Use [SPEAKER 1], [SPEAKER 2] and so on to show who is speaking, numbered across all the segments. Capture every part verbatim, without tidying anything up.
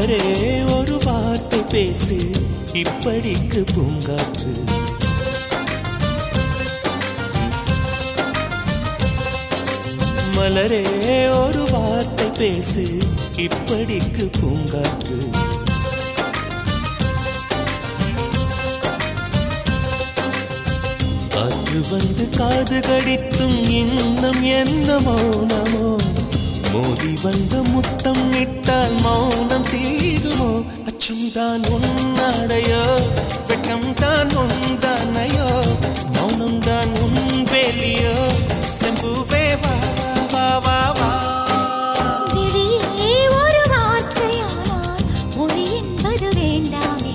[SPEAKER 1] மலரே ஒரு வார்த்தை பேசு, இப்படிக்கு பூங்காற்று. மலரே ஒரு வார்த்தை பேசு, இப்படிக்கு பூங்காற்று. காற்று வந்து காது கடித்தும் இன்னும் என்ன மௌனமோ, மோதி வந்து முத்தம் இட்டால் மௌனம் தீருமோ. அச்சம் தான் உன்னாடையோ, வெட்கம் தான் உந்தானையோ, மௌனம் தான் உன் வேலியோ. செம்புவே வா வா வா வா.
[SPEAKER 2] விழியே ஒரு வார்த்தையானால் மொழி என்பது வேண்டாமே.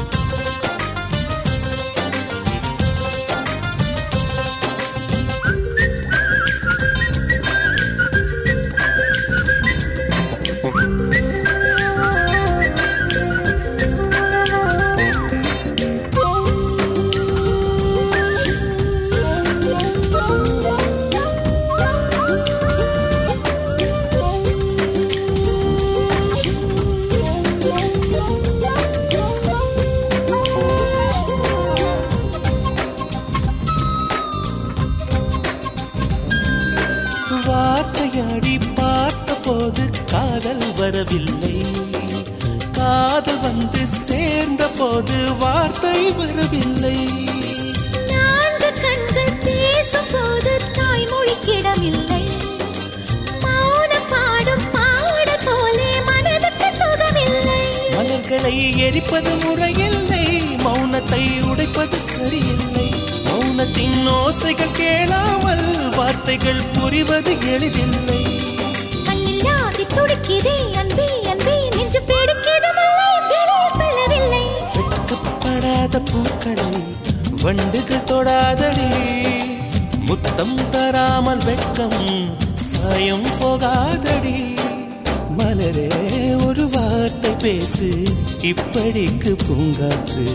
[SPEAKER 1] வார்த்தையாடி பார்த்த போது காதல் வரவில்லை, காதல் வந்து சேர்ந்த போது வார்த்தை வரவில்லை.
[SPEAKER 2] நான்கு கண்கள் பேசும் போது தாய்மொழிக்கிடமில்லை, மௌனம் பாடும் பாடல் போலே மனதுக்கு சுகமில்லை.
[SPEAKER 1] மலர்களை எரிப்பது முறையில்லை, மௌனத்தை உடைப்பது சரியில்லை. மௌனத்தின் ஓசைகள் கேளாமல் வார்த்தைகள் புரிவது எளிதில்லை.
[SPEAKER 2] கண்ணில் ஆசை துடிக்குதே அன்பே அன்பே, நெஞ்சு பிடிக்குது முல்லை, வெளியில் சொல்லவில்லை.
[SPEAKER 1] வெட்கப்படாத பூக்களை வண்டுகள் தொடாதடி, முத்தம் தராமல் வெட்கம் சாயம் போகாதடி. மலரே ஒரு வார்த்தை பேசு, இப்படிக்கு பூங்காற்று.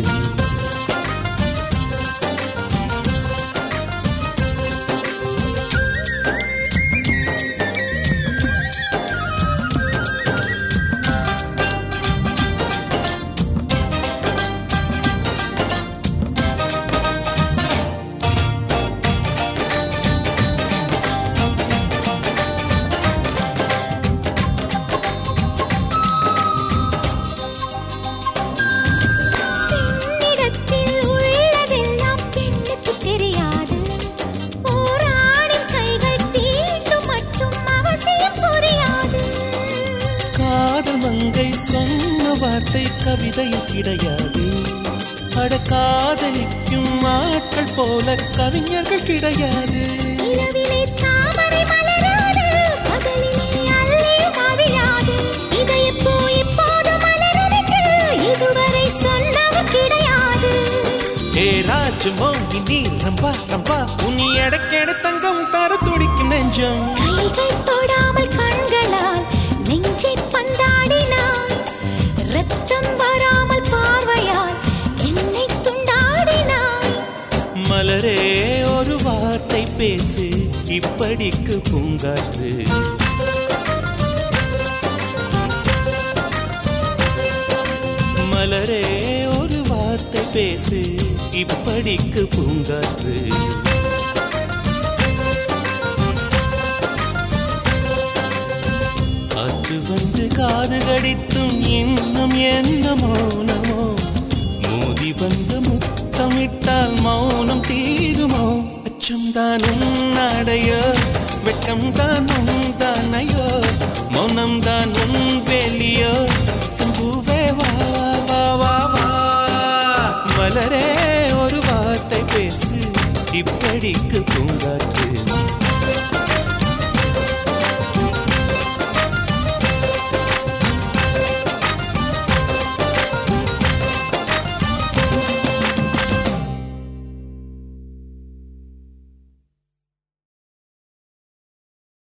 [SPEAKER 1] சொன்ன வார்த்தை கவிதையில் கிடையாது, அட காதலிக்கும் ஆட்கள் போல கவிஞர்கள் கிடையாது.
[SPEAKER 2] இரவிலே தாமரை மலராது, பகலிலே அல்லி மவிழாது, இதயப்பூ இப்போது மலரென்று இதுவரை சொன்னவர் கிடையாது.
[SPEAKER 1] ஏ ராஜமோ நீ ரம்பா ரம்பா, உன் எடக்கெட தங்கம் தர துடிக்கும் நெஞ்சம்.
[SPEAKER 2] கைகள் தொடாமல் கண்களால் நெஞ்சை பந்தாடினாய், ரத்தம் வராமல் பார்வையால் என்னை துண்டாடினாய்.
[SPEAKER 1] மலரே ஒரு வார்த்தை பேசு, இப்படிக்கு பூங்காற்று. மலரே ஒரு வார்த்தை பேசு, இப்படிக்கு பூங்காற்று. காற்று வந்து காது கடித்தும் இன்னும் என்ன மௌனமோ, மோதி வந்து முத்தமிட்டால் மௌனம் தீருமோ. அச்சம் தான் உன்னாடையோ, வெட்கம் தான் உந்தானையோ, மௌனம் தான் உன் வேலியோ. செம்புவே வா வா வா வா. மலரே ஒரு வார்த்தை பேசு, இப்படிக்கு பூங்காற்று.